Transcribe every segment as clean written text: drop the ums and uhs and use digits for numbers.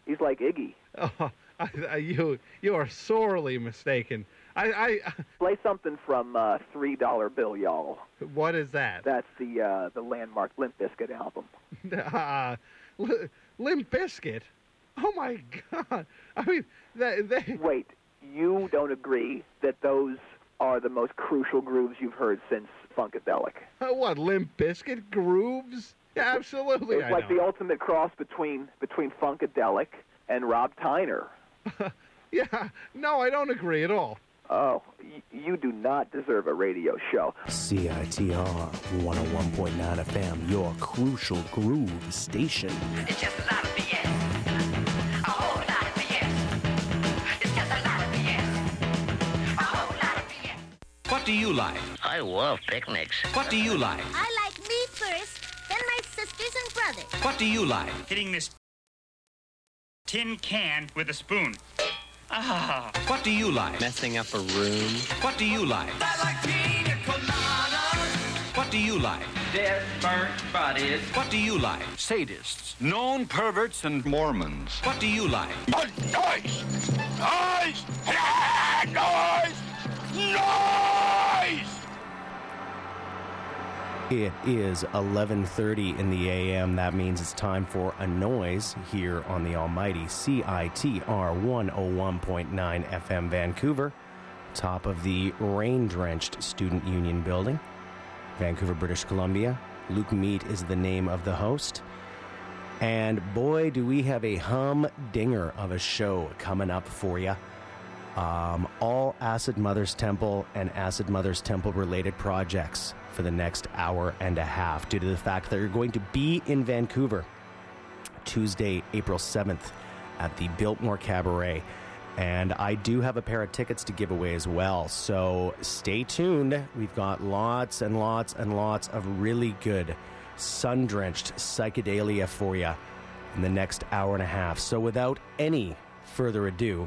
He's like Iggy. Oh, you are sorely mistaken. Play something from $3 Bill, y'all. What is that? That's the landmark Limp Bizkit album. Limp Bizkit? Oh my God! I mean, Wait, you don't agree that those are the most crucial grooves you've heard since Funkadelic? What, Limp Bizkit grooves? Yeah, absolutely. It's like the ultimate cross between Funkadelic and Rob Tyner. Yeah, no, I don't agree at all. Oh, you do not deserve a radio show. CITR 101.9 FM, your crucial groove station. It's just a lot of BS. A whole lot of BS. It's just a lot of BS. A whole lot of BS. What do you like? I love picnics. What do you like? I like me first, then my sisters and brothers. What do you like? Hitting this tin can with a spoon. Ah. What do you like? Messing up a room. What do you like? I like pina coladas. What do you like? Dead, burnt bodies. What do you like? Sadists, known perverts, and Mormons. What do you like? Noise! Noise! Noise! Noise! It is 11:30 in the a.m. That means it's time for a noise here on the almighty CITR 101.9 FM Vancouver, top of the rain-drenched Student Union Building, Vancouver, British Columbia. Luke Mead is the name of the host. And boy, do we have a humdinger of a show coming up for you. All Acid Mother's Temple and Acid Mother's Temple related projects for the next hour and a half, due to the fact that you're going to be in Vancouver Tuesday, April 7th at the Biltmore Cabaret. And I do have a pair of tickets to give away as well, so stay tuned. We've got lots and lots and lots of really good sun-drenched psychedelia for you in the next hour and a half. So without any further ado...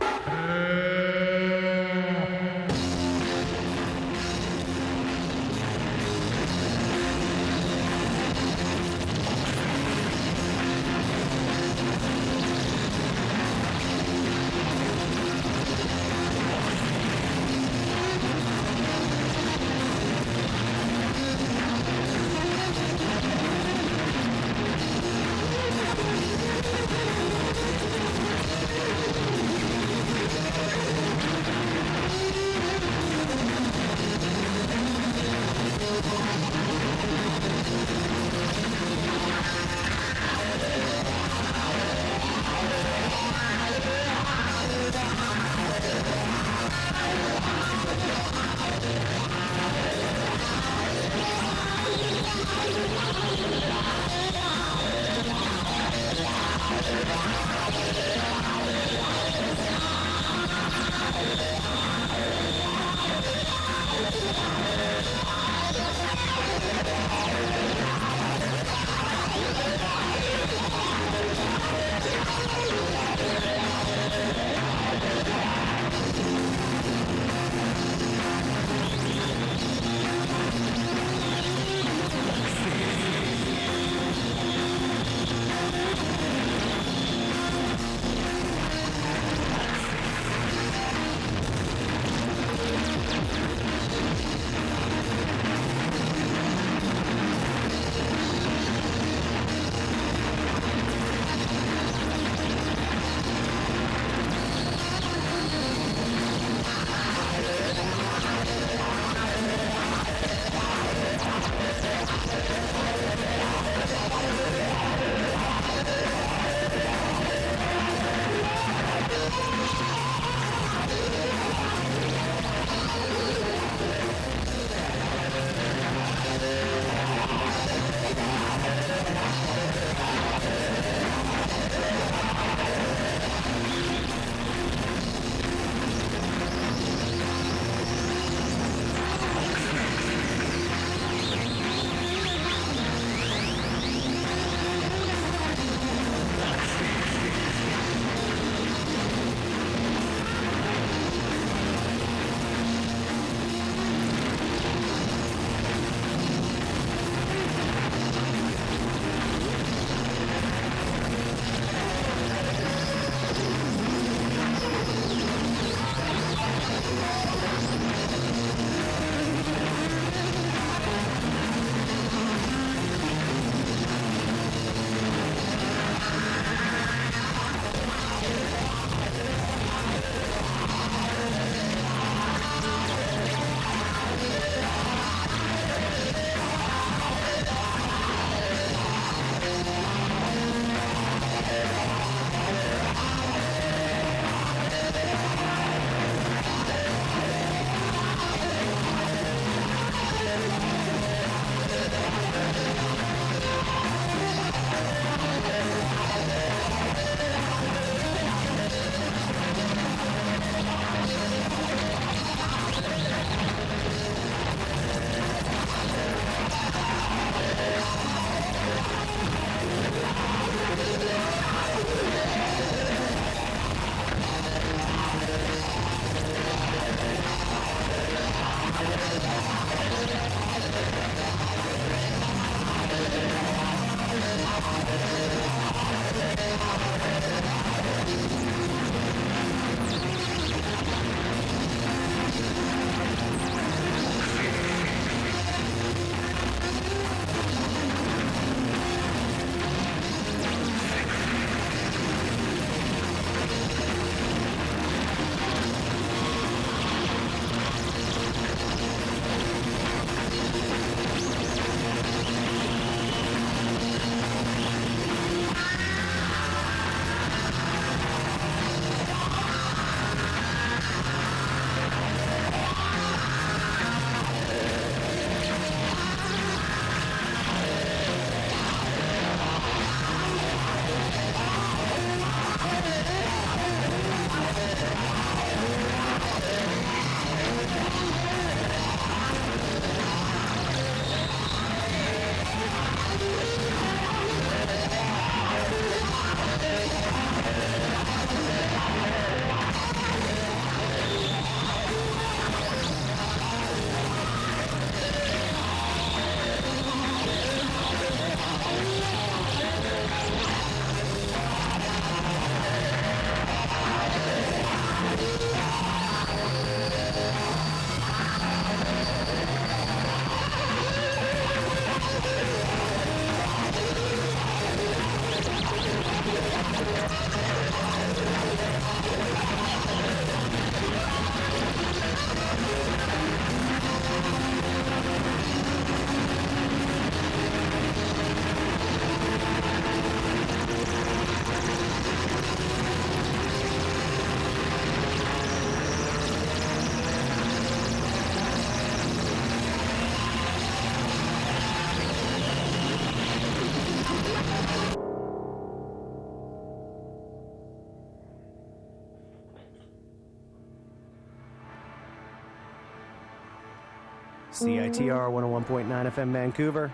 CITR 101.9 FM Vancouver.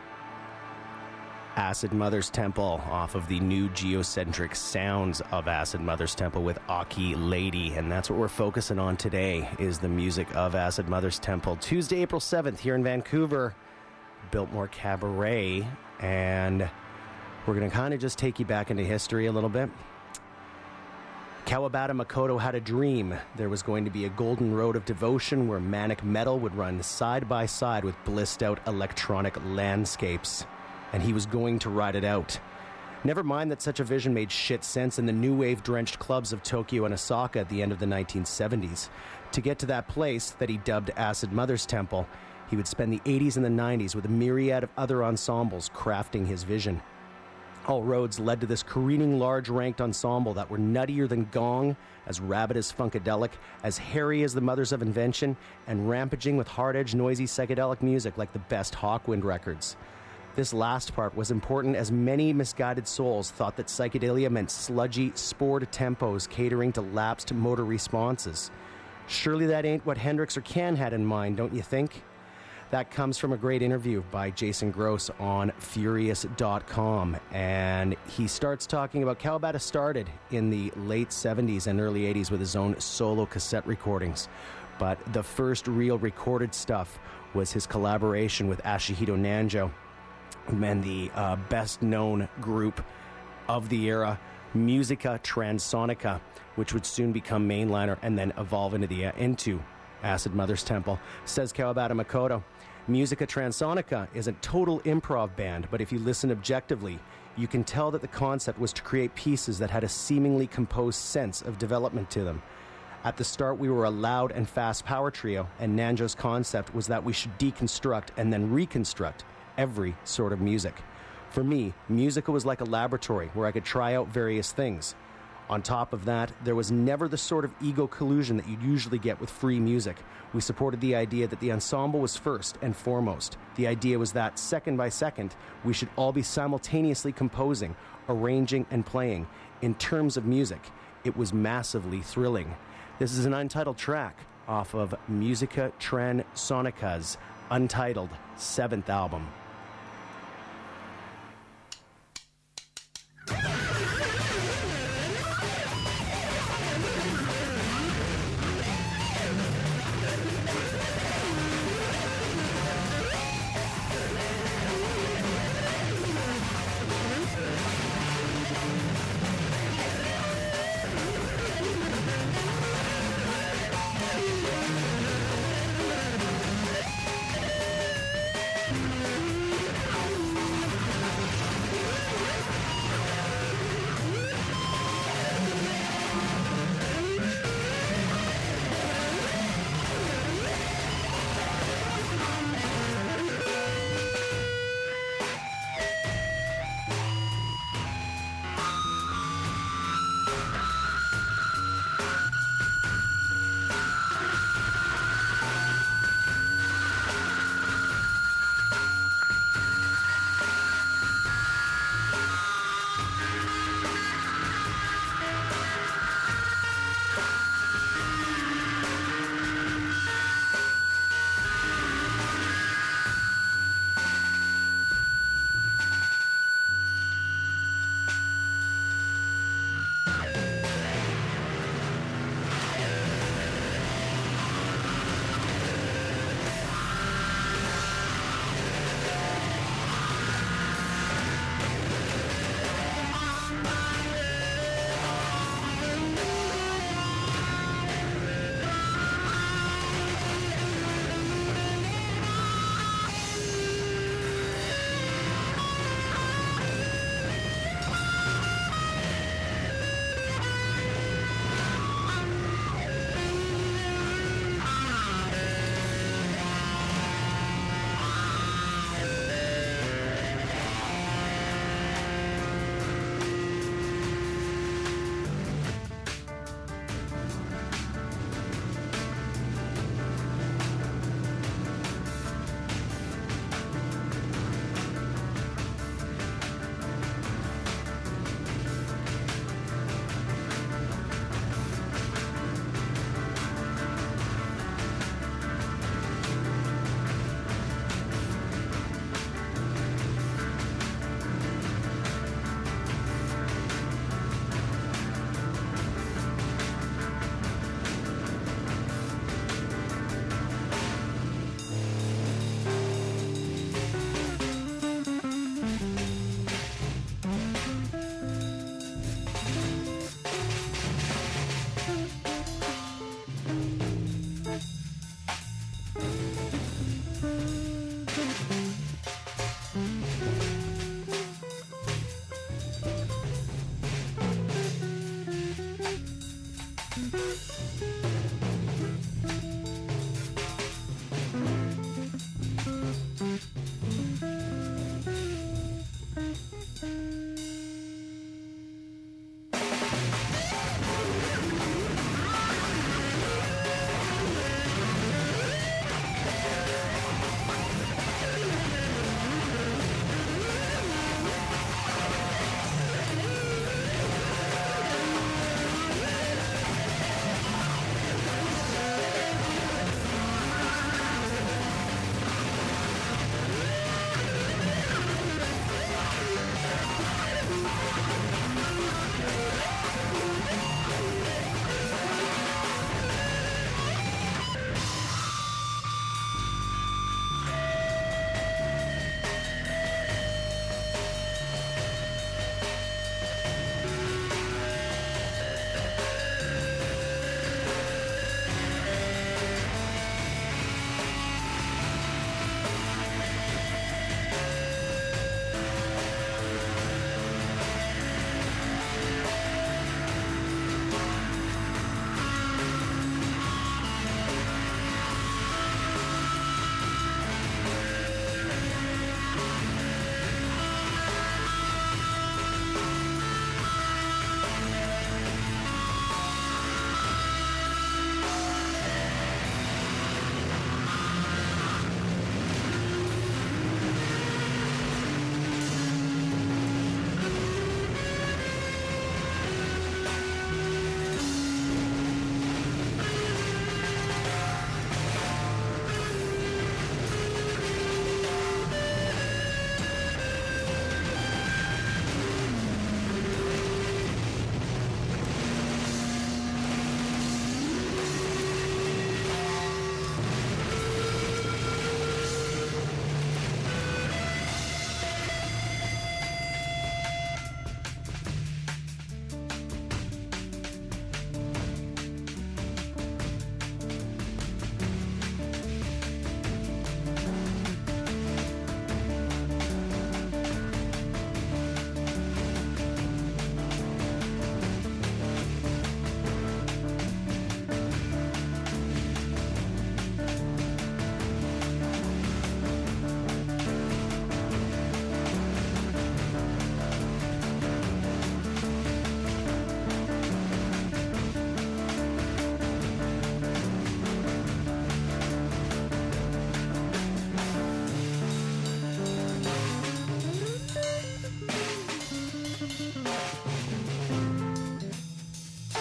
Acid Mother's Temple off of the new geocentric sounds of Acid Mother's Temple with Aki Lady. And that's what we're focusing on today is the music of Acid Mother's Temple. Tuesday, April 7th here in Vancouver, Biltmore Cabaret. And we're going to kind of just take you back into history a little bit. Kawabata Makoto had a dream. There was going to be a golden road of devotion where manic metal would run side by side with blissed out electronic landscapes. And he was going to ride it out. Never mind that such a vision made shit sense in the new wave-drenched clubs of Tokyo and Osaka at the end of the 1970s. To get to that place that he dubbed Acid Mother's Temple, he would spend the 80s and the 90s with a myriad of other ensembles crafting his vision. All roads led to this careening large-ranked ensemble that were nuttier than Gong, as rabid as Funkadelic, as hairy as the Mothers of Invention, and rampaging with hard-edged, noisy psychedelic music like the best Hawkwind records. This last part was important as many misguided souls thought that psychedelia meant sludgy, spored tempos catering to lapsed motor responses. Surely that ain't what Hendrix or Can had in mind, don't you think? That comes from a great interview by Jason Gross on Furious.com. And he starts talking about Kawabata started in the late 70s and early 80s with his own solo cassette recordings. But the first real recorded stuff was his collaboration with Ashihito Nanjo and the best-known group of the era, Musica Transonica, which would soon become mainliner and then evolve into Acid Mother's Temple. Says Kawabata Makoto, Musica Transonica is a total improv band, but if you listen objectively, you can tell that the concept was to create pieces that had a seemingly composed sense of development to them. At the start, we were a loud and fast power trio, and Nanjo's concept was that we should deconstruct and then reconstruct every sort of music. For me, Musica was like a laboratory where I could try out various things. On top of that, there was never the sort of ego collusion that you'd usually get with free music. We supported the idea that the ensemble was first and foremost. The idea was that, second by second, we should all be simultaneously composing, arranging, and playing. In terms of music, it was massively thrilling. This is an untitled track off of Musica Transonica's untitled 7th album.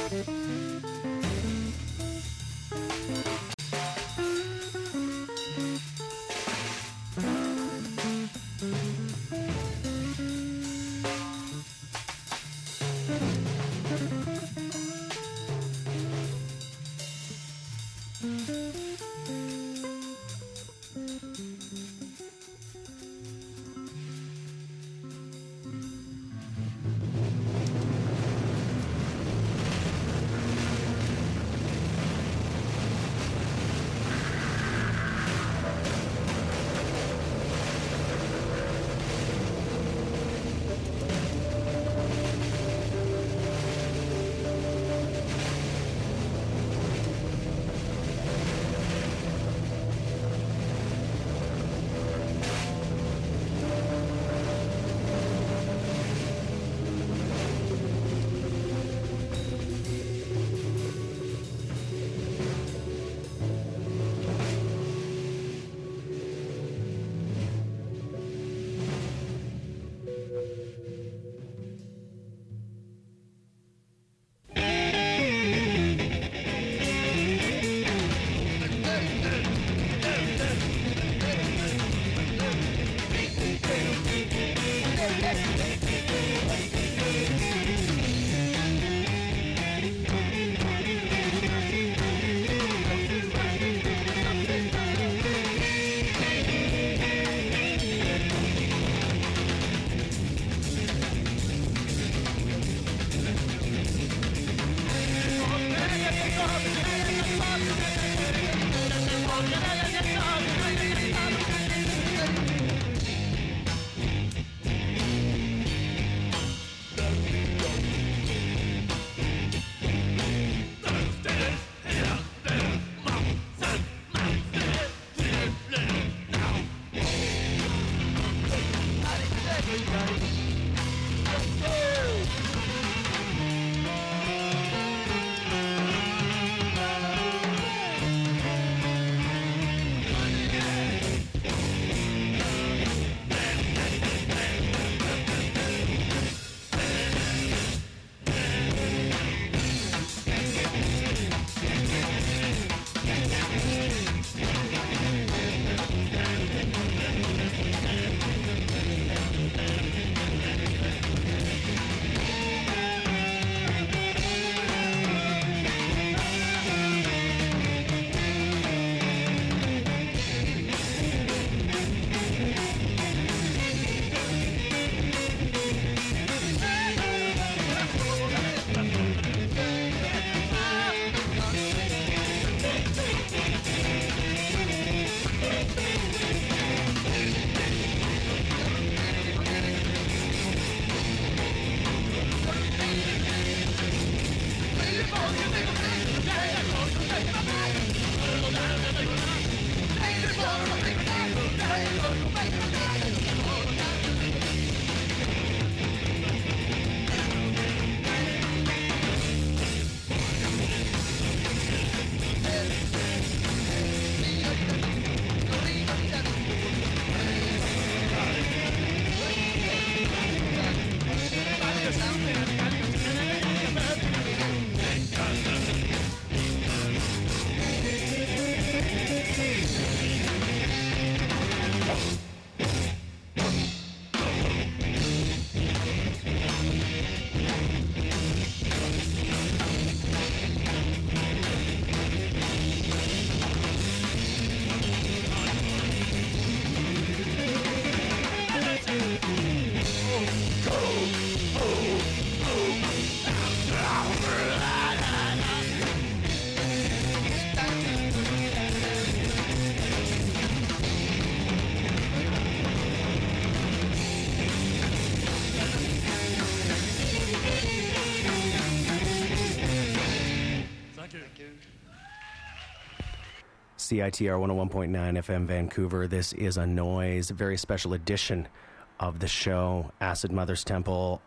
CITR 101.9 FM Vancouver. This is a Noise, very special edition of the show, Acid Mother's Temple.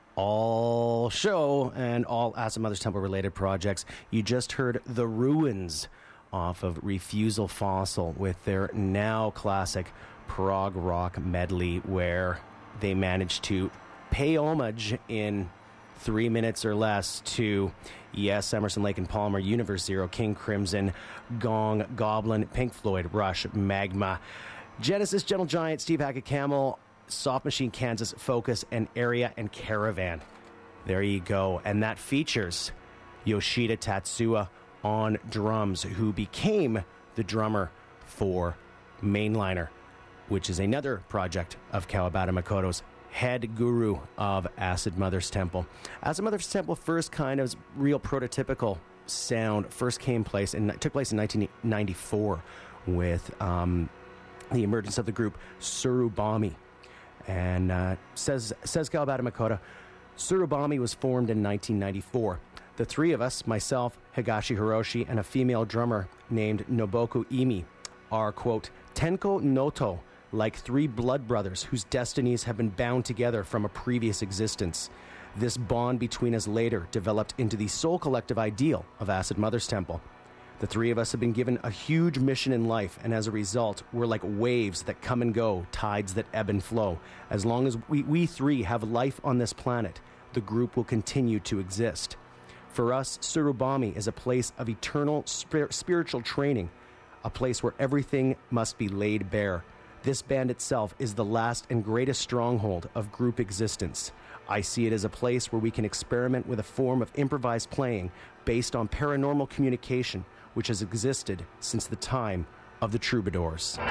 All show and all Acid Mother's Temple related projects. You just heard The Ruins off of Refusal Fossil with their now classic prog rock medley, where they managed to pay homage in 3 minutes or less to, yes, Emerson, Lake and Palmer, Universe Zero, King Crimson, Gong, Goblin, Pink Floyd, Rush, Magma, Genesis, Gentle Giant, Steve Hackett, Camel, Soft Machine, Kansas, Focus, and Area and Caravan. There you go. And that features Yoshida Tatsuya on drums, who became the drummer for Mainliner, which is another project of Kawabata Makoto's, head guru of Acid Mother's Temple. Acid Mother's Temple first kind of real prototypical sound first took place in 1994 with the emergence of the group Surubami. And says Kawabata Makoto, Surubami was formed in 1994. The three of us, myself, Higashi Hiroshi, and a female drummer named Nobuko Imi, are, quote, Tenko Noto, like three blood brothers whose destinies have been bound together from a previous existence. This bond between us later developed into the soul collective ideal of Acid Mother's Temple. The three of us have been given a huge mission in life, and as a result, we're like waves that come and go, tides that ebb and flow. As long as we three have life on this planet, the group will continue to exist. For us, Surubami is a place of eternal spiritual training, a place where everything must be laid bare. This band itself is the last and greatest stronghold of group existence. I see it as a place where we can experiment with a form of improvised playing based on paranormal communication, which has existed since the time of the troubadours.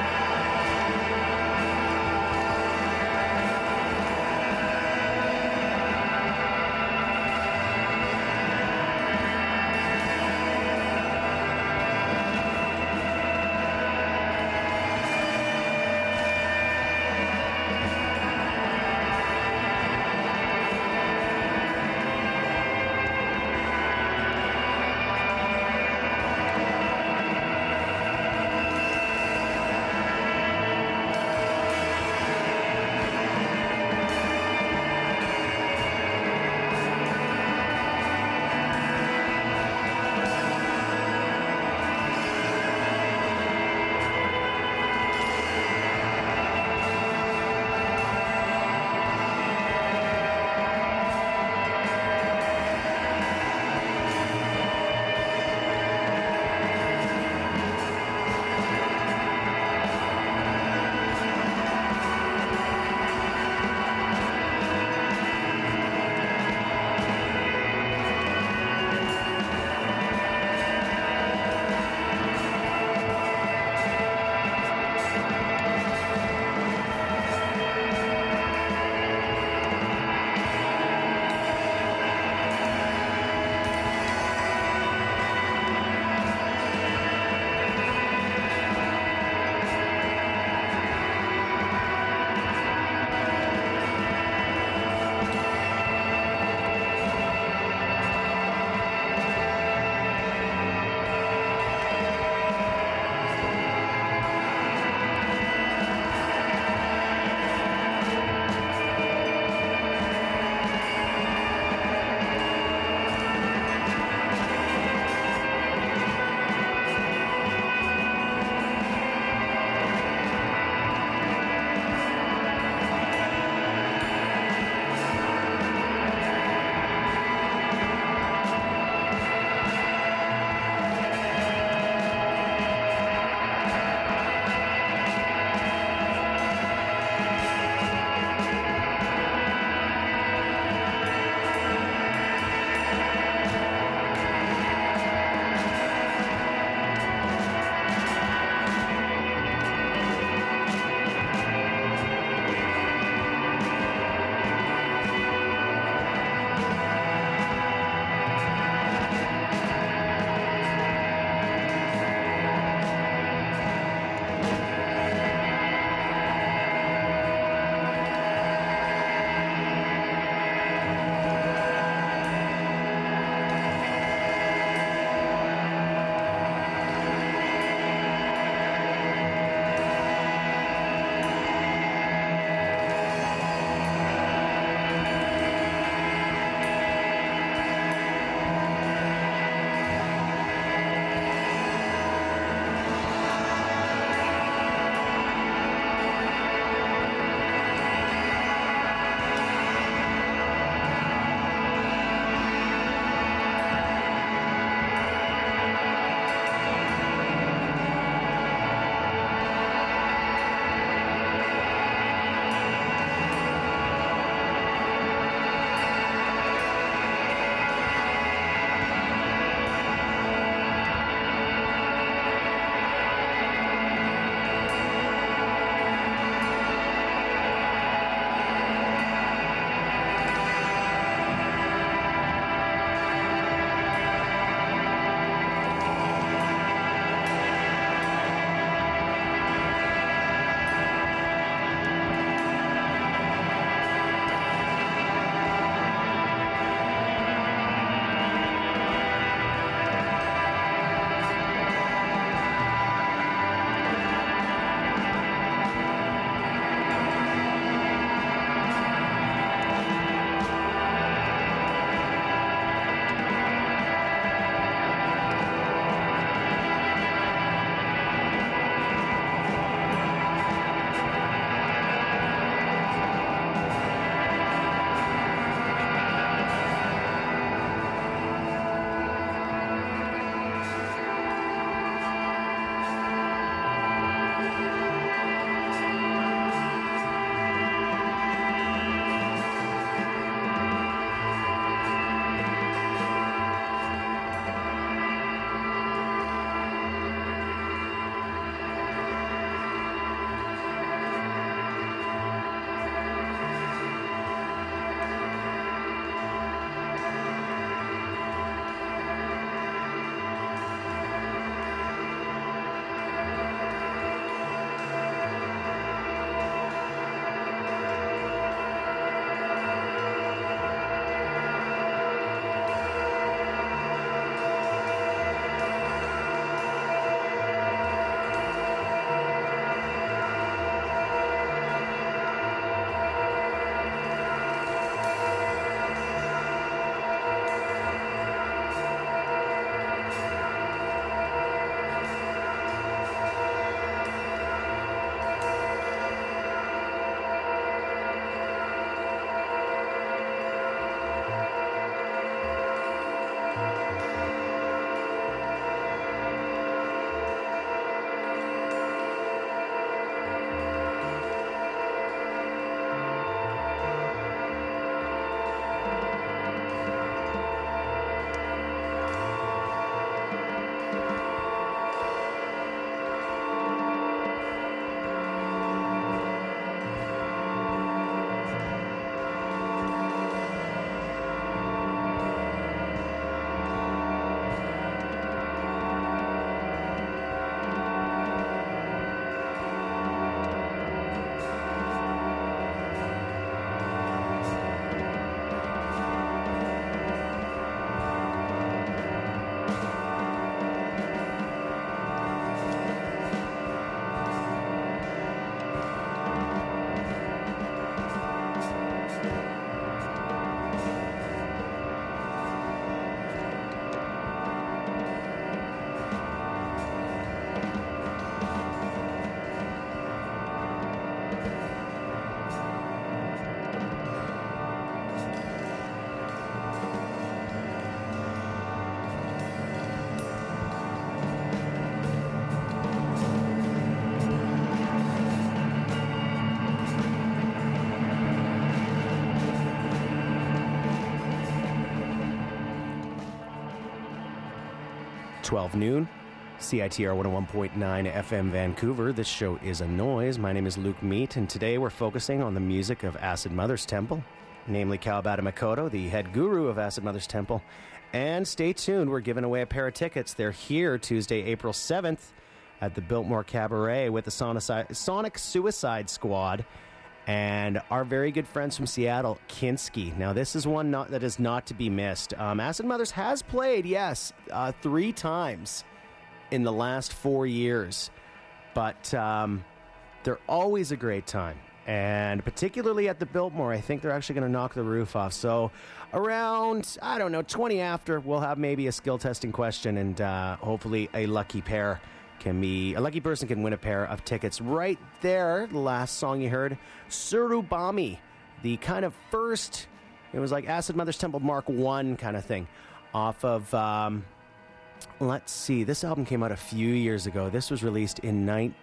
12 noon. CITR 101.9 FM Vancouver. This show is A Noise. My name is Luke Meat, and today we're focusing on the music of Acid Mother's Temple, namely Kawabata Makoto, the head guru of Acid Mother's Temple. And stay tuned, we're giving away a pair of tickets. They're here Tuesday, April 7th at the Biltmore Cabaret with the Sonic Suicide Squad and our very good friends from Seattle, Kinski. Now, this is one that is not to be missed. Acid Mothers has played, yes, 3 times in the last 4 years, but they're always a great time, and particularly at the Biltmore, I think they're actually going to knock the roof off. So around, 20 after, we'll have maybe a skill testing question, and hopefully a lucky person can win a pair of tickets. Right there, the last song you heard, Surubami, the kind of first, it was like Acid Mother's Temple Mark 1 kind of thing, off of let's see. This album came out a few years ago. This was released in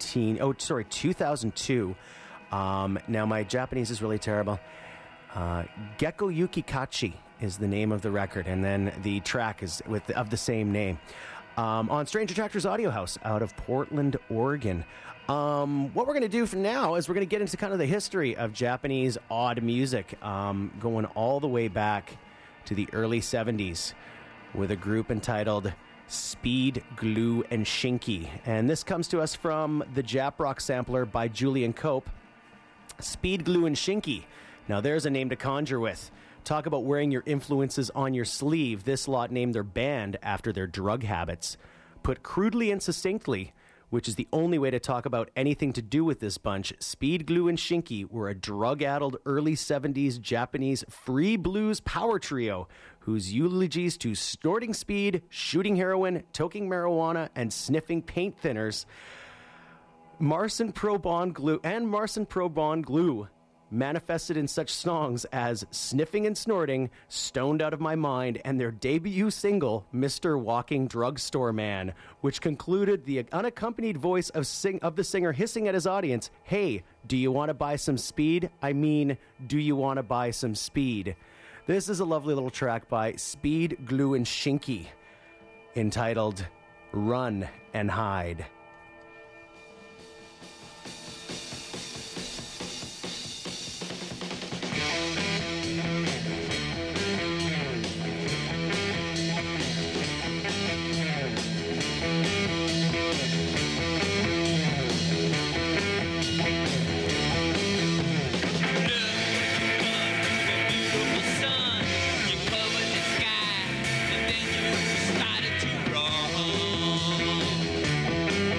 2002. Now, my Japanese is really terrible. Gekko Yukikachi is the name of the record, and then the track is of the same name. On Strange Attractors Audio House out of Portland, Oregon. What we're going to do for now is we're going to get into kind of the history of Japanese odd music, going all the way back to the early 70s with a group entitled Speed, Glue, and Shinky. And this comes to us from the Jap Rock Sampler by Julian Cope. Speed, Glue, and Shinky. Now there's a name to conjure with. Talk about wearing your influences on your sleeve. This lot named their band after their drug habits. Put crudely and succinctly, which is the only way to talk about anything to do with this bunch, Speed, Glue, and Shinky were a drug-addled early 70s Japanese free blues power trio whose eulogies to snorting speed, shooting heroin, toking marijuana, and sniffing paint thinners, Marcin Pro Bond Glue manifested in such songs as Sniffing and Snorting, Stoned Out of My Mind, and their debut single, Mr. Walking Drugstore Man, which concluded the unaccompanied voice of the singer hissing at his audience, "Hey, do you want to buy some speed? I mean, do you want to buy some speed?" This is a lovely little track by Speed, Glue, and Shinky, entitled Run and Hide. Started to run.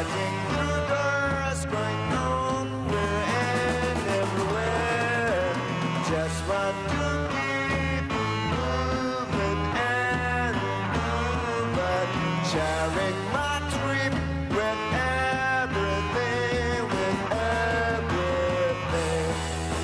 Marching through doors, going nowhere and everywhere. Just want to keep moving and moving, sharing my trip with everything, with everything.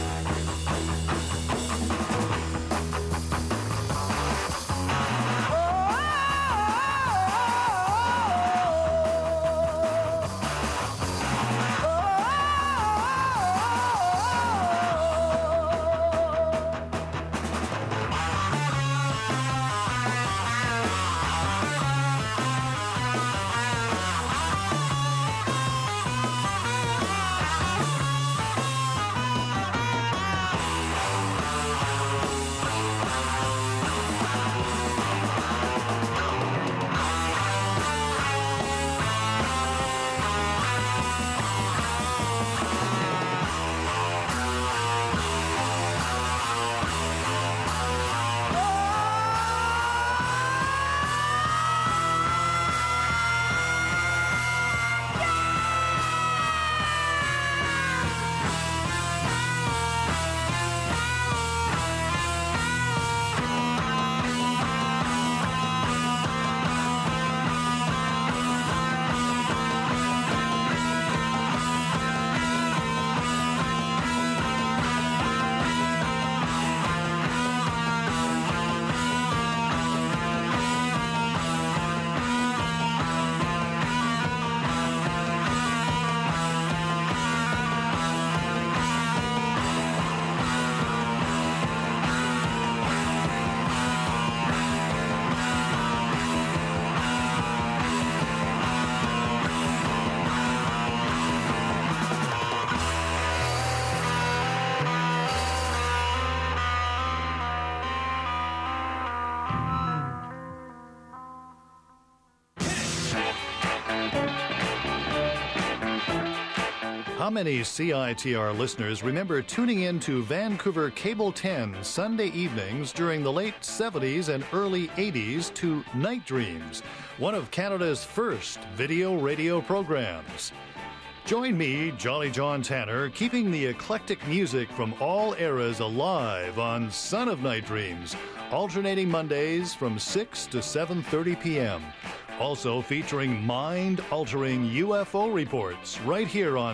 How many CITR listeners remember tuning in to Vancouver Cable 10 Sunday evenings during the late 70s and early 80s to Night Dreams, one of Canada's first video radio programs? Join me, Jolly John Tanner, keeping the eclectic music from all eras alive on Son of Night Dreams, alternating Mondays from 6 to 7:30 p.m. Also featuring mind-altering UFO reports right here on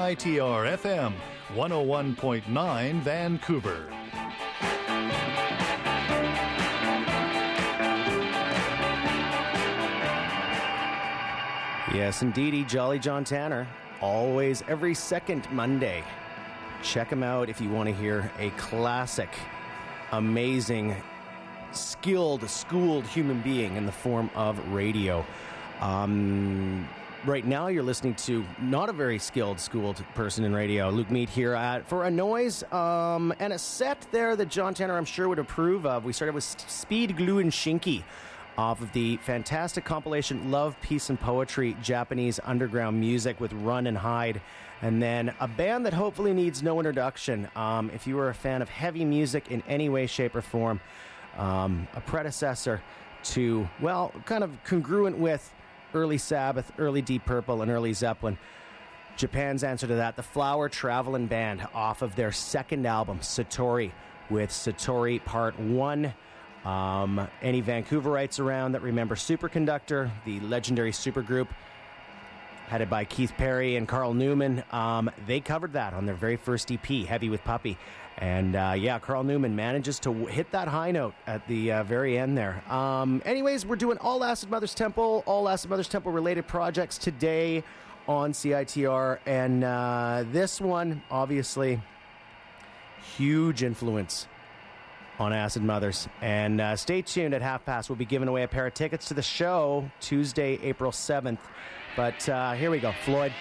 CITR FM 101.9 Vancouver. Yes, indeedy, Jolly John Tanner. Always every second Monday. Check him out if you want to hear a classic, amazing, skilled, schooled human being in the form of radio. Right now you're listening to not a very skilled, schooled person in radio. Luke Mead here for a noise and a set there that John Tanner, I'm sure, would approve of. We started with Speed, Glue, and Shinky off of the fantastic compilation Love, Peace, and Poetry, Japanese Underground Music with Run and Hide. And then a band that hopefully needs no introduction. If you are a fan of heavy music in any way, shape, or form, a predecessor to, well, kind of congruent with early Sabbath, early Deep Purple, and early Zeppelin. Japan's answer to that, the Flower Traveling Band off of their second album, Satori, with Satori Part 1. Any Vancouverites around that remember Superconductor, the legendary supergroup headed by Keith Perry and Carl Newman, they covered that on their very first EP, Heavy with Puppy. And Carl Newman manages to hit that high note at the very end there. Anyways, we're doing all Acid Mother's Temple related projects today on CITR. And this one, obviously, huge influence on Acid Mothers. And stay tuned at 5:30. We'll be giving away a pair of tickets to the show Tuesday, April 7th. But here we go, Floyd.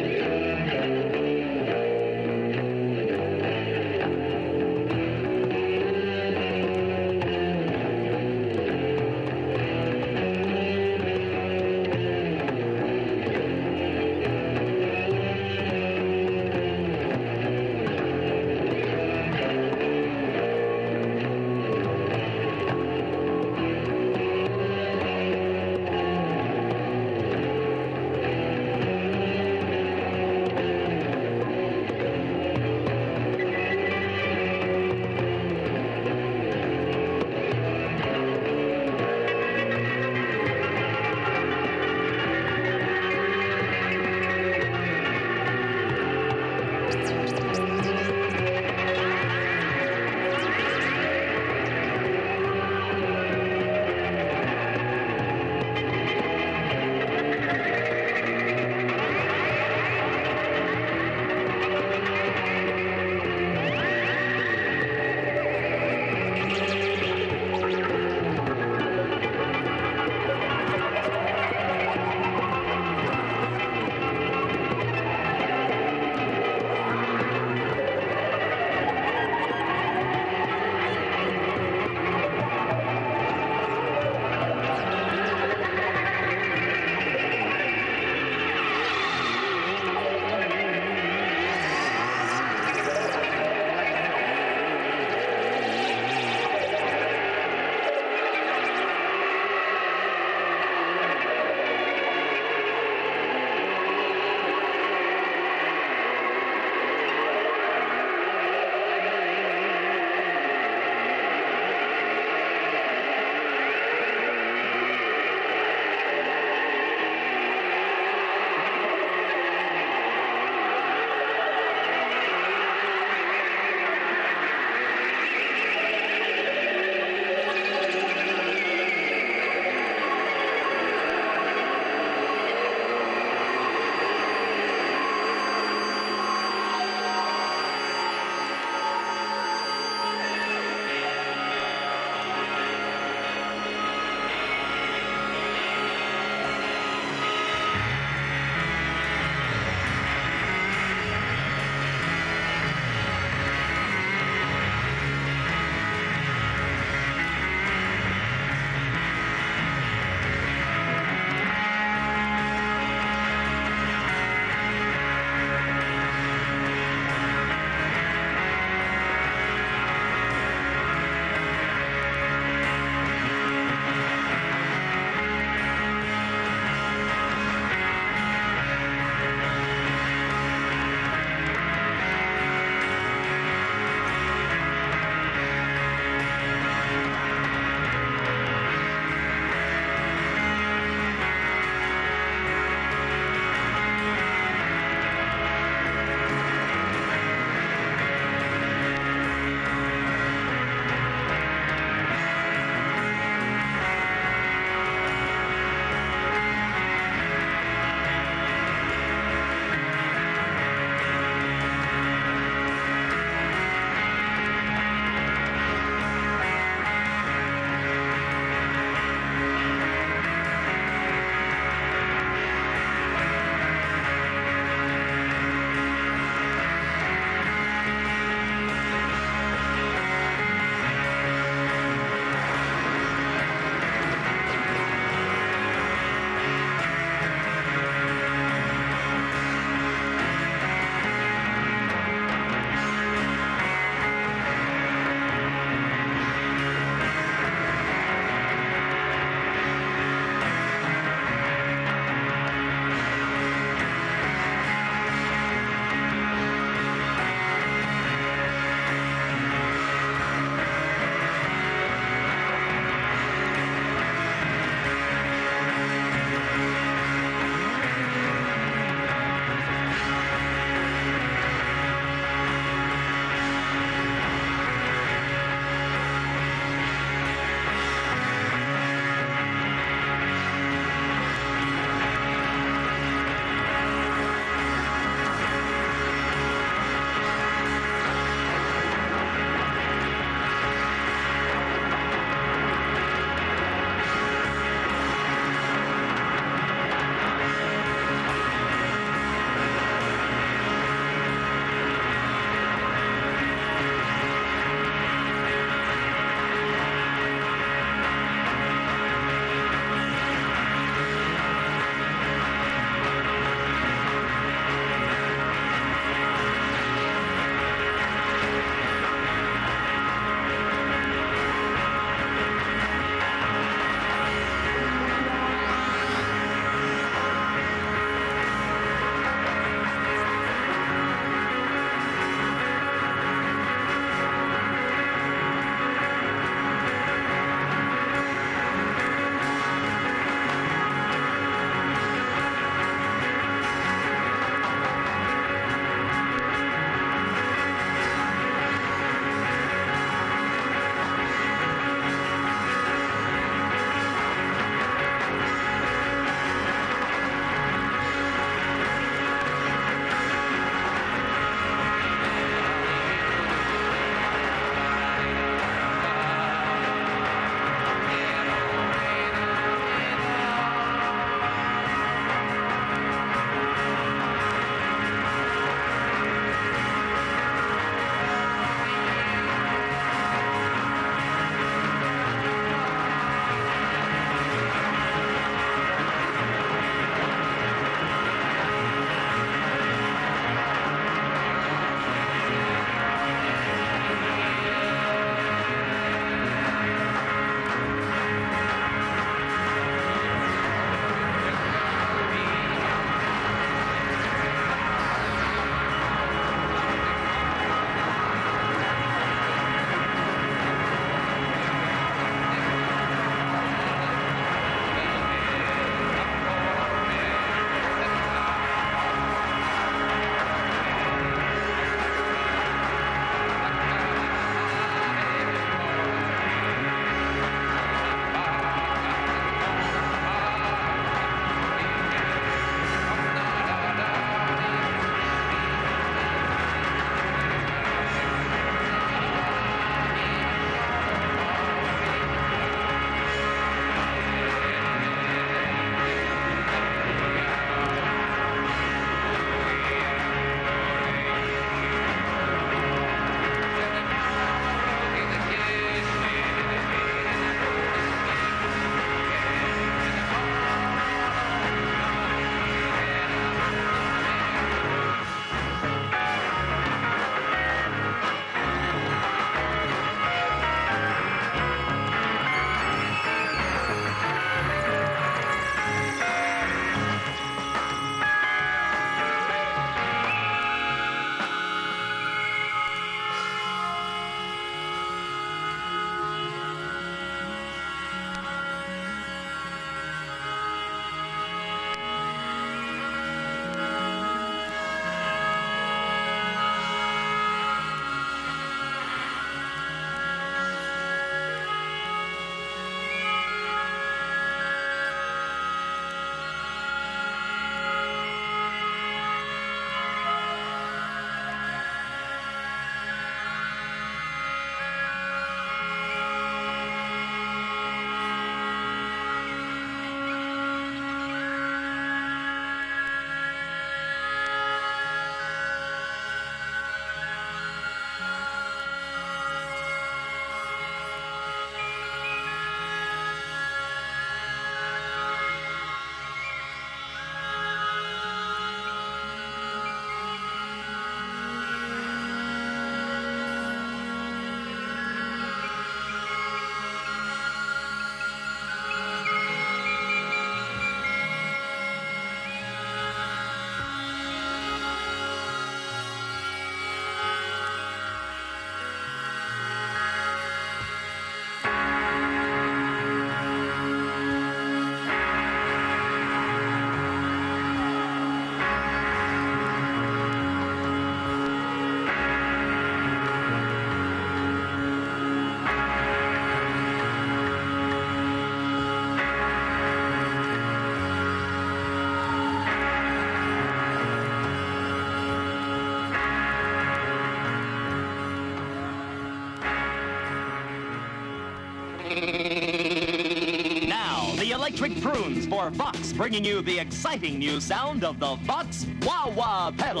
electric prunes for Vox, bringing you the exciting new sound of the Vox Wah-Wah pedal.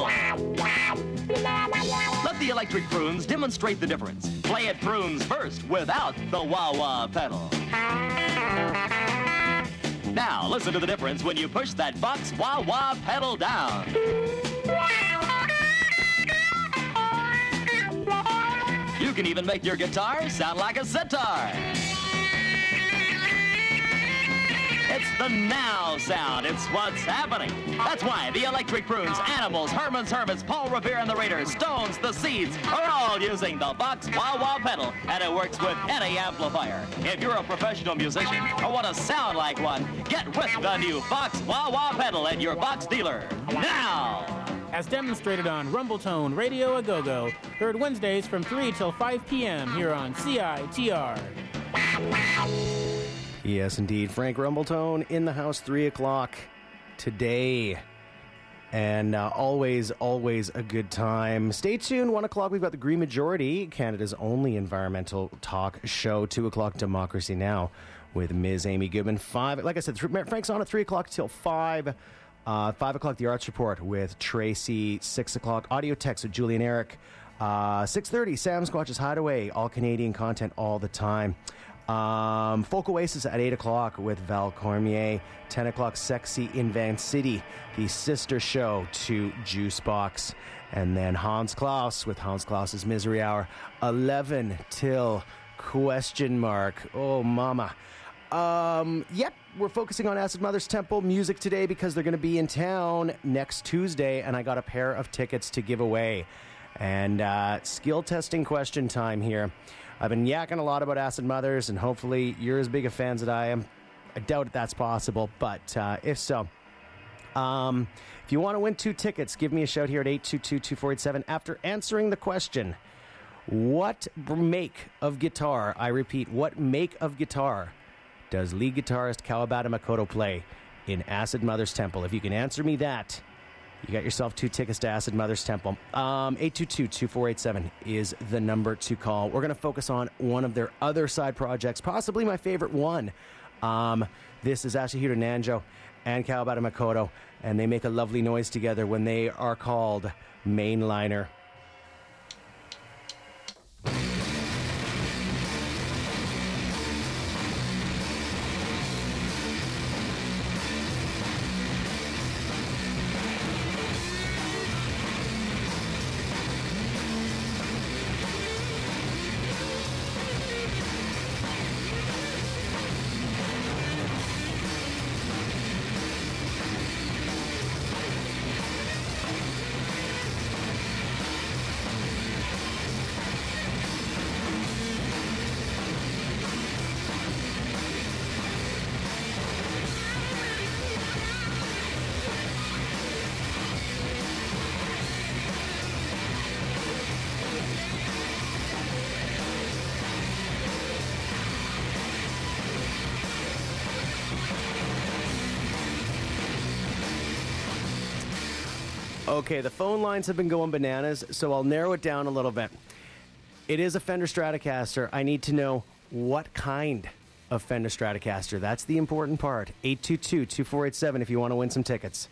Let the electric prunes demonstrate the difference. Play it prunes first without the Wah-Wah pedal. Now, listen to the difference when you push that Vox Wah-Wah pedal down. You can even make your guitar sound like a sitar. It's the now sound. It's what's happening. That's why the Electric Prunes, Animals, Herman's Hermits, Paul Revere and the Raiders, Stones, the Seeds are all using the Vox Wah-Wah pedal, and it works with any amplifier. If you're a professional musician or want to sound like one, get with the new Vox Wah-Wah pedal at your Vox dealer now. As demonstrated on Rumbletone Radio A-Go-Go, heard Wednesdays from 3 till 5 p.m. here on CITR. Yes, indeed. Frank Rumbletone in the house, 3 o'clock today. And always a good time. Stay tuned. 1 o'clock, we've got the Green Majority, Canada's only environmental talk show. 2 o'clock, Democracy Now! With Ms. Amy Goodman. 5, like I said, Frank's on at 3 o'clock till 5. 5 o'clock, The Arts Report with Tracy. 6 o'clock, Audio Text with Julian Eric. 6:30, Sam Squatch's Hideaway. All Canadian content all the time. Folk Oasis at 8 o'clock with Val Cormier. 10 o'clock, Sexy in Van City, the sister show to Juicebox. And then Hans Klaus with Hans Klaus's Misery Hour. 11 till question mark. Oh, mama. Yep, we're focusing on Acid Mother's Temple music today because they're going to be in town next Tuesday, and I got a pair of tickets to give away. And skill testing question time here. I've been yakking a lot about Acid Mothers, and hopefully you're as big a fans as I am. I doubt that's possible, but if so, if you want to win 2 tickets, give me a shout here at 822-2487 after answering the question, what make of guitar, I repeat, what make of guitar does lead guitarist Kawabata Makoto play in Acid Mother's Temple? If you can answer me that, you got yourself 2 tickets to Acid Mother's Temple. 822-2487 is the number to call. We're going to focus on one of their other side projects, possibly my favorite one. This is Ashihiro Nanjo and Kawabata Makoto, and they make a lovely noise together when they are called Mainliner. Okay, the phone lines have been going bananas, so I'll narrow it down a little bit. It is a Fender Stratocaster. I need to know what kind of Fender Stratocaster. That's the important part. 822-2487 if you want to win some tickets.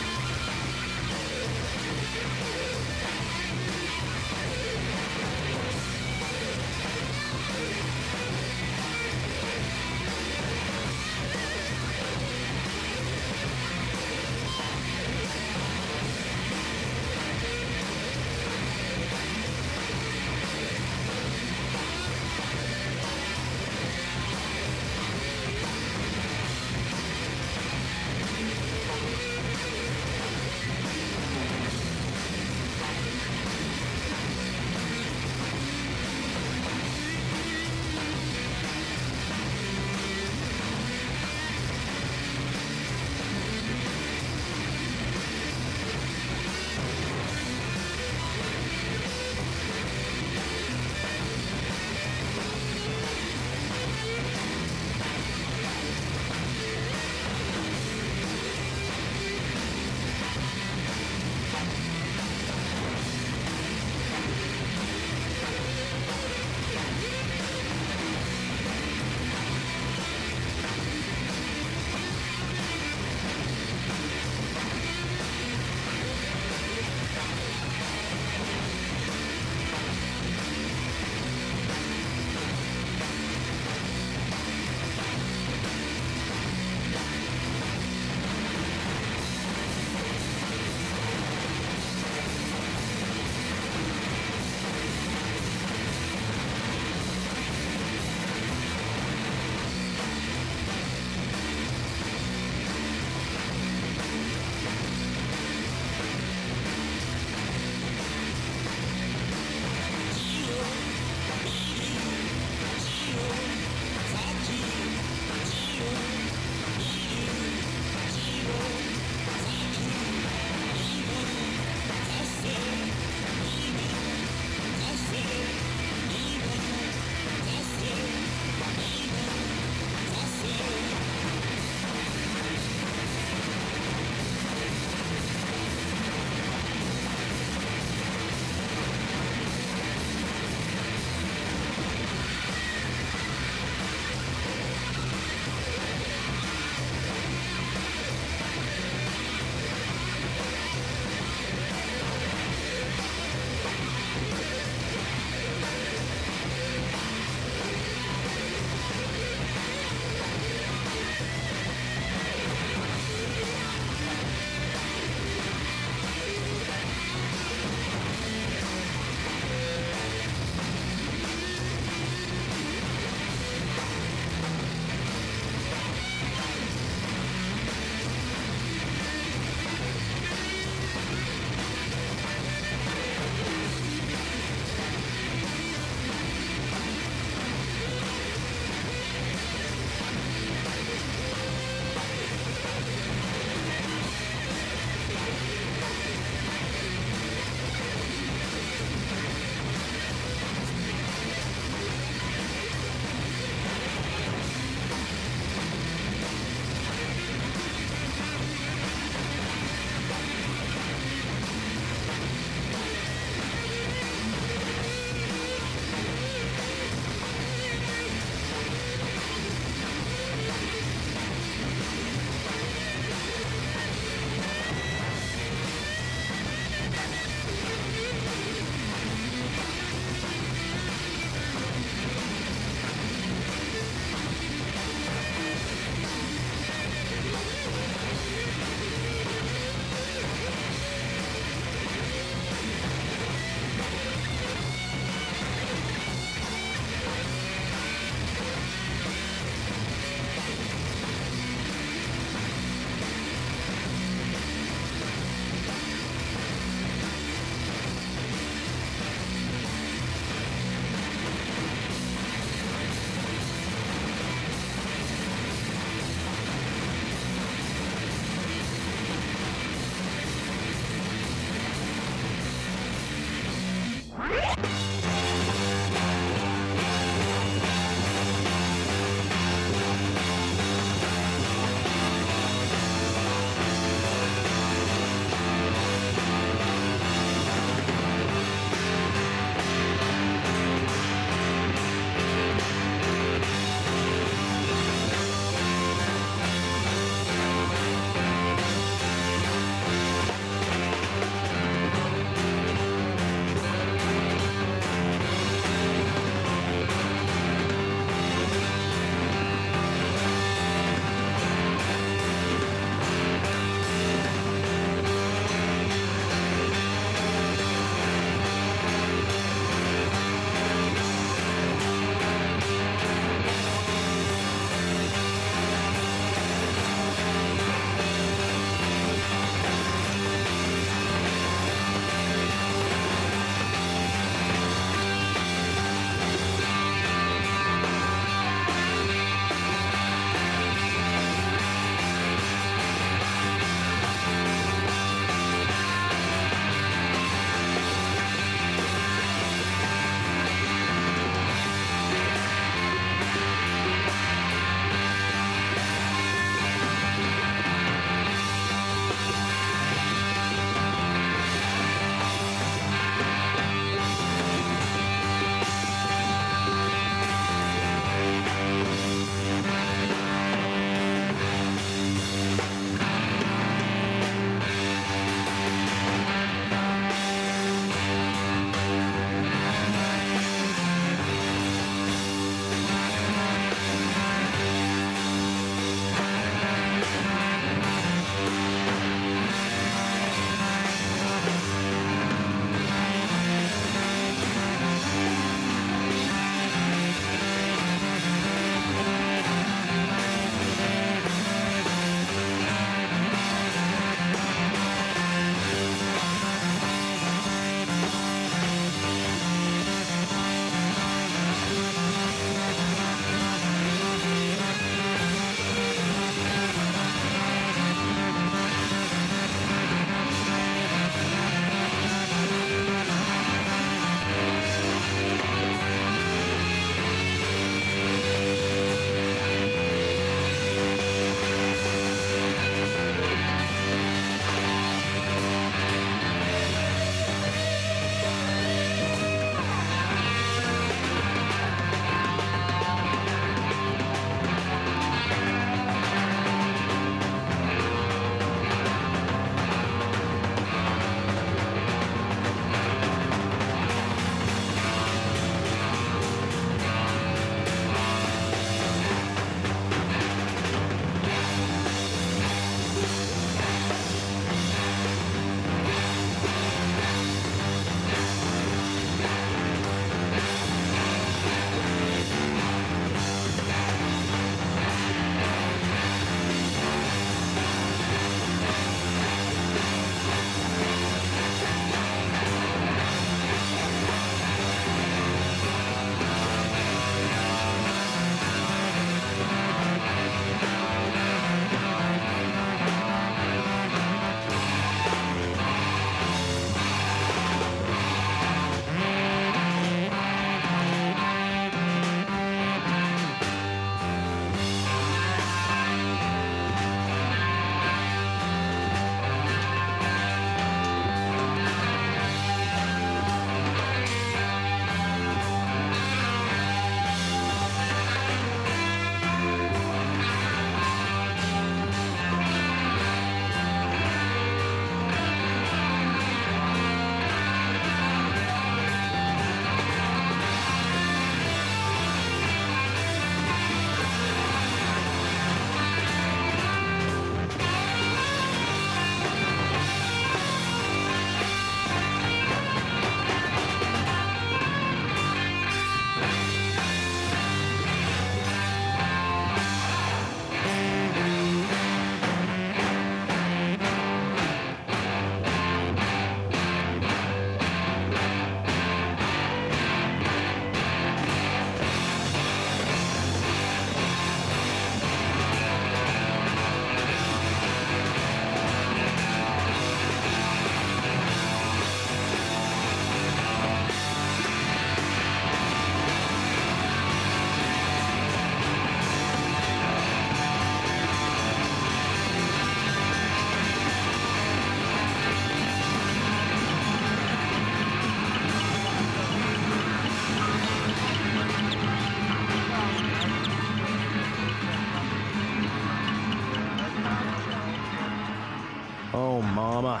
Lama.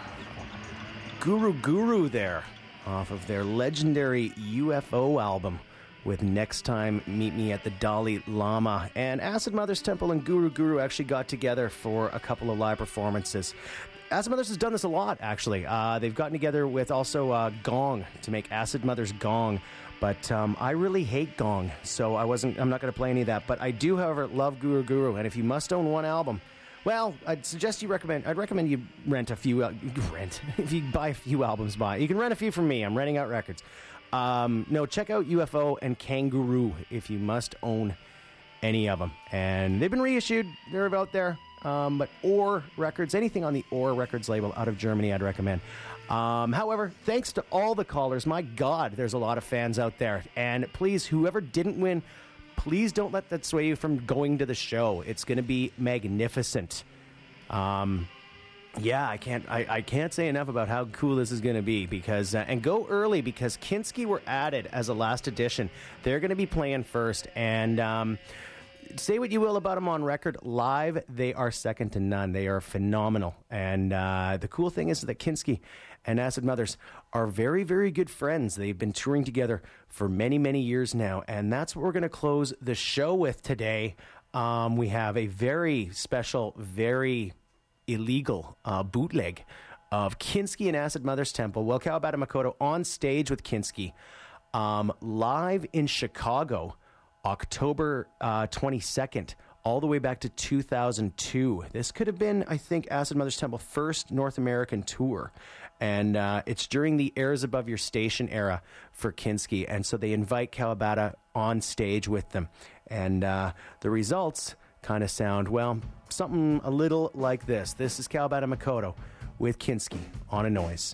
Guru there, off of their legendary UFO album with Next Time Meet Me at the Dalai Lama. And Acid Mothers Temple and Guru actually got together for a couple of live performances. Acid Mothers has done this a lot, actually. They've gotten together with also Gong to make Acid Mothers Gong. But I really hate Gong, so I'm not going to play any of that. But I do, however, love Guru. And if you must own one album, well, I'd recommend you rent a few, if you buy a few albums, you can rent a few from me. I'm renting out records. No, check out UFO and Kangaroo if you must own any of them. And they've been reissued. They're out there. But Or Records, anything on the Or Records label out of Germany, I'd recommend. However, thanks to all the callers, my God, there's a lot of fans out there. And please, whoever didn't win, please don't let that sway you from going to the show. It's going to be magnificent. Yeah, I can't say enough about how cool this is going to be because and go early because Kinski were added as a last edition. They're going to be playing first, and say what you will about them on record. Live, they are second to none. They are phenomenal, and the cool thing is that Kinski and Acid Mothers are very, very good friends. They've been touring together for many, many years now, and that's what we're going to close the show with today. We have a very special, very illegal bootleg of Kinski and Acid Mothers Temple. Well, Kawabata Makoto on stage with Kinski live in Chicago, October 22nd, all the way back to 2002. This could have been, I think, Acid Mothers Temple first North American tour. And it's during the Airs Above Your Station era for Kinski. And so they invite Kawabata on stage with them. And the results kind of sound, well, something a little like this. This is Kawabata Makoto with Kinski on A Noise.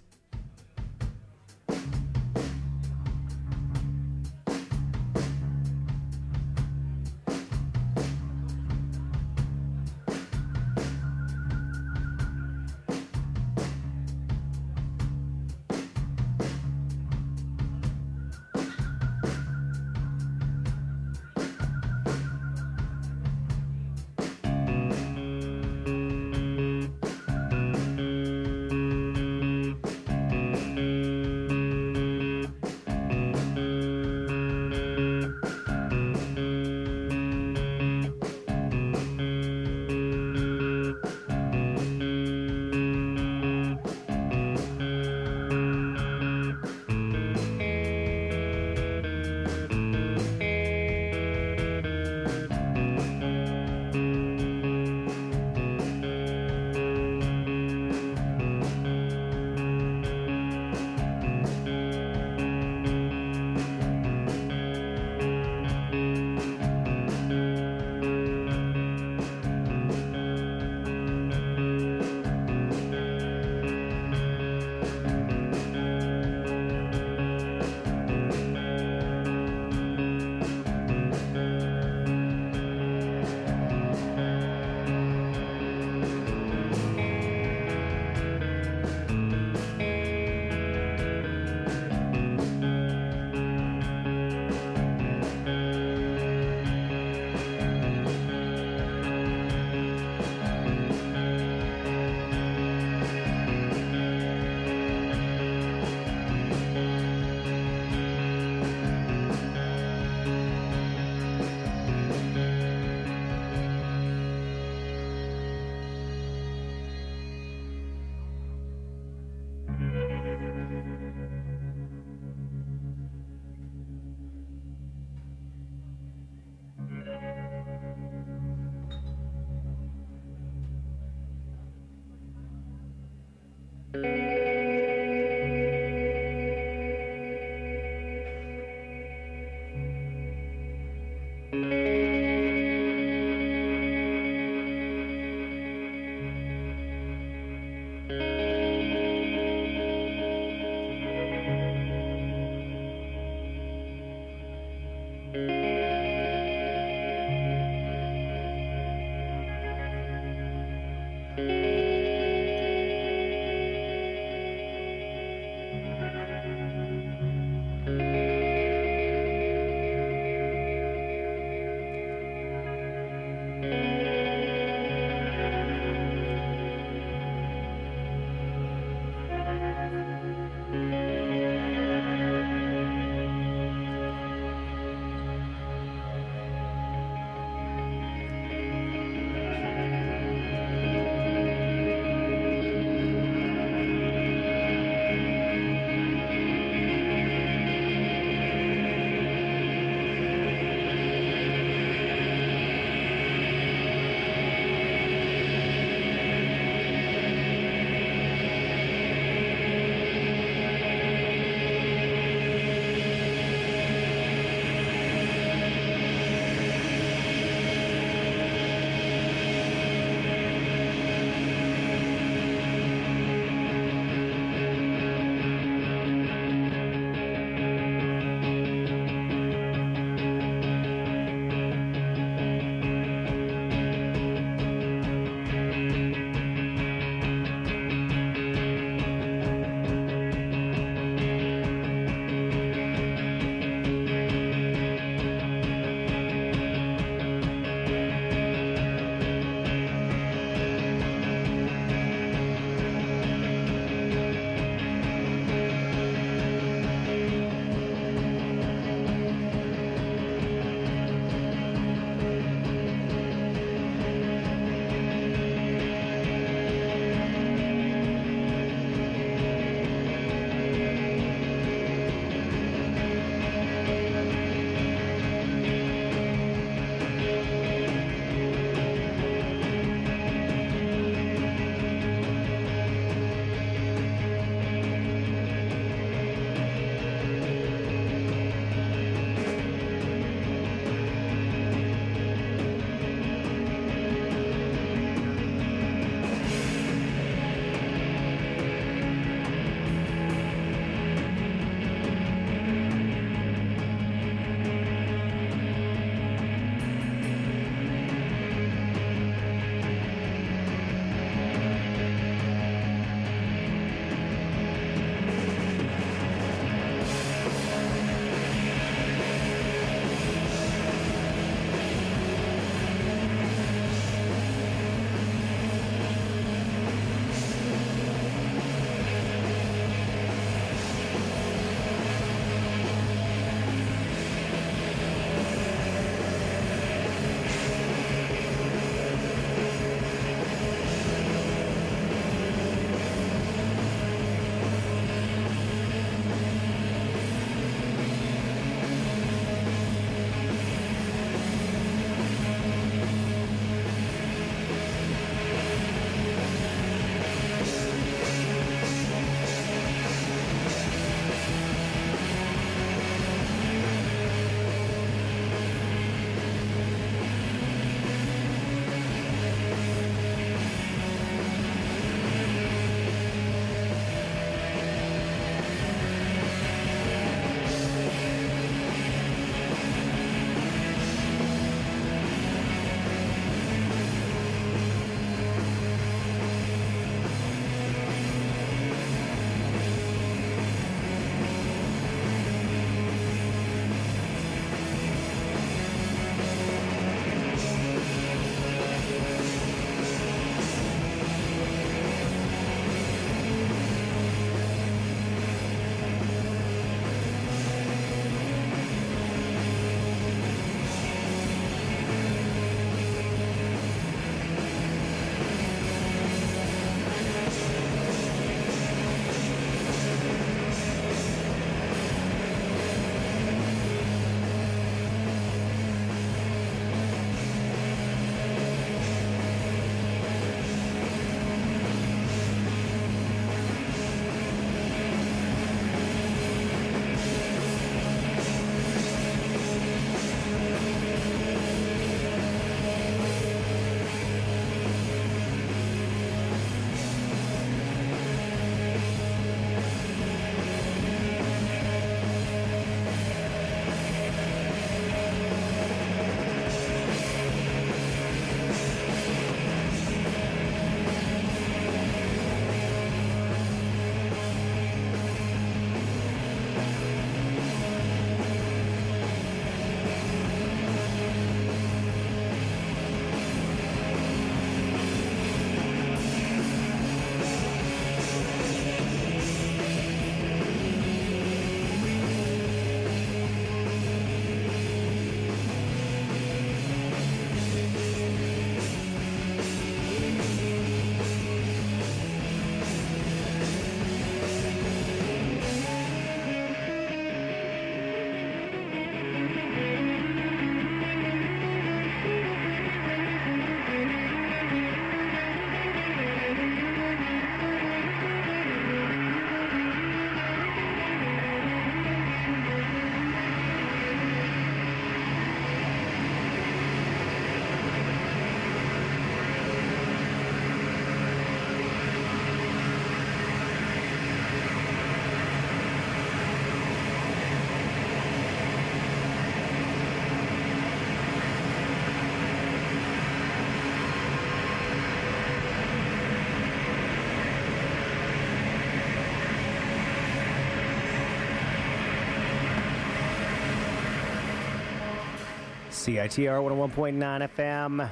CITR 101.9 FM.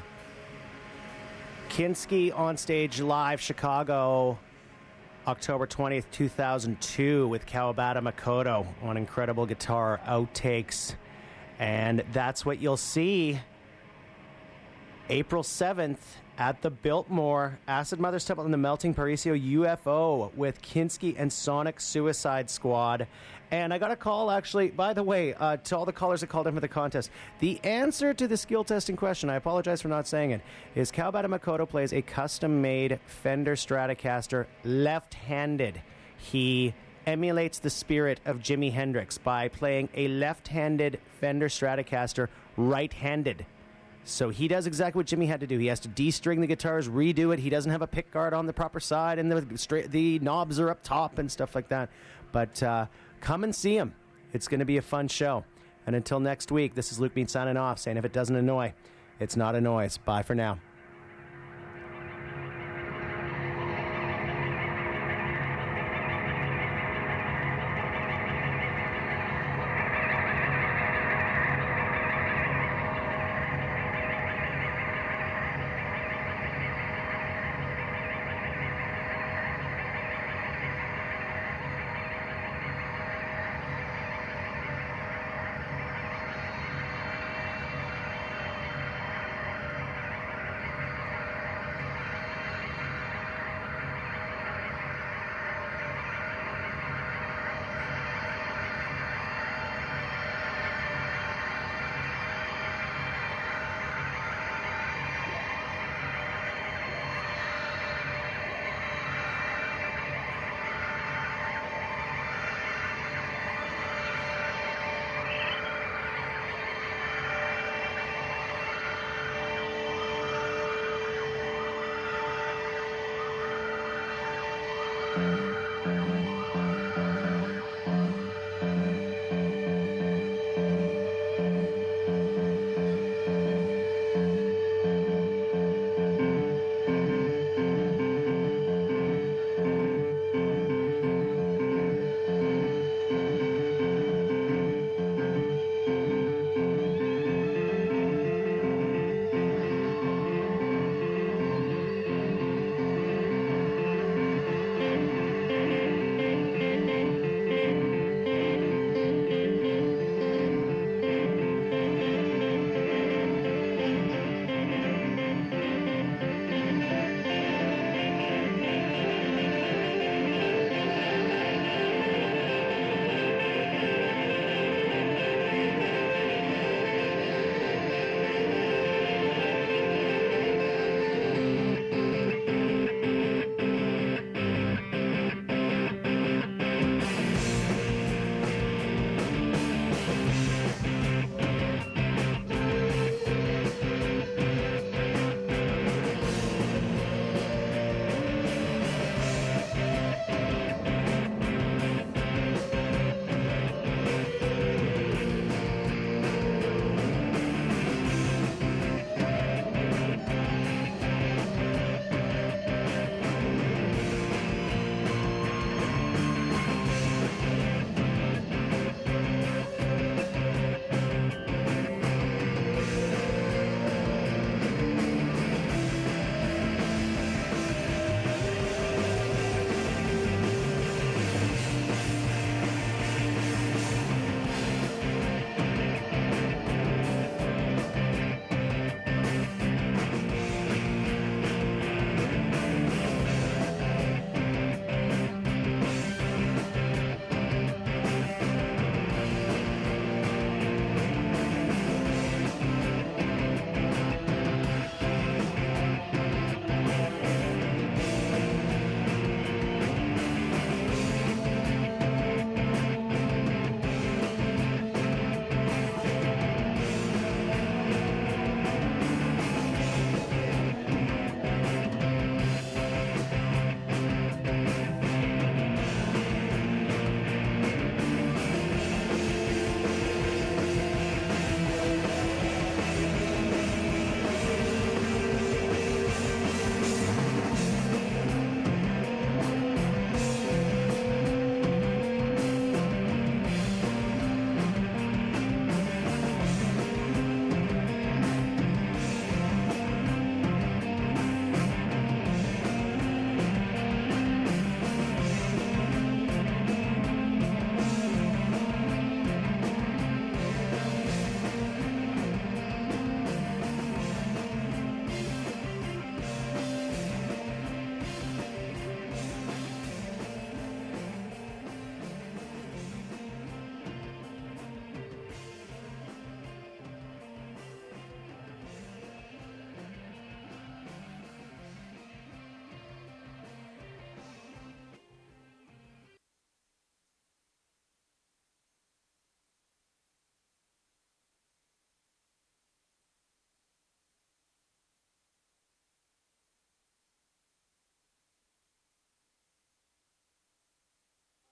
Kinski on Stage Live, Chicago, October 20th, 2002, with Kawabata Makoto on incredible guitar outtakes. And that's what you'll see April 7th at the Biltmore, Acid Mother's Temple in the Melting Parisio UFO with Kinski and Sonic Suicide Squad. And I got a call, actually, by the way, to all the callers that called in for the contest. The answer to the skill testing question, I apologize for not saying it, is Kawabata Makoto plays a custom-made Fender Stratocaster left-handed. He emulates the spirit of Jimi Hendrix by playing a left-handed Fender Stratocaster right-handed. So he does exactly what Jimmy had to do. He has to de-string the guitars, redo it. He doesn't have a pick guard on the proper side, and the knobs are up top and stuff like that. But come and see him. It's going to be a fun show. And until next week, this is Luke Bean signing off, saying if it doesn't annoy, it's not a noise. Bye for now.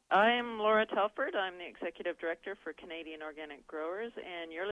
I'm Laura Telford. I'm the Executive Director for Canadian Organic Growers, and you're